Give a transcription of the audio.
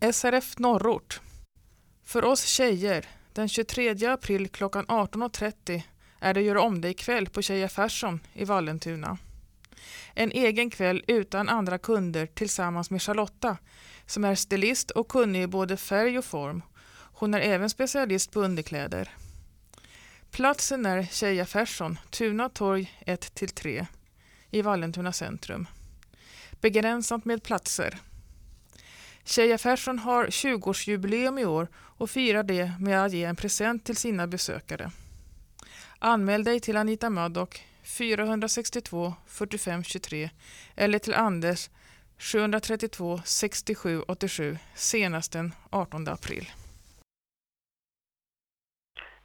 SRF Norrort. För oss tjejer, den 23 april klockan 18.30 är det Gör om dig kväll på Tjejaffärsson i Vallentuna. En egen kväll utan andra kunder tillsammans med Charlotta, som är stilist och kunnig i både färg och form. Hon är även specialist på underkläder. Platsen är Tjejaffärsson, Tuna torg 1-3 i Vallentuna centrum. Begränsat med platser. Tjejaffärsson har 20-årsjubileum i år och firar det med att ge en present till sina besökare. Anmäl dig till Anita Maddock 462 45 23 eller till Anders 732 67 87 senast den 18 april.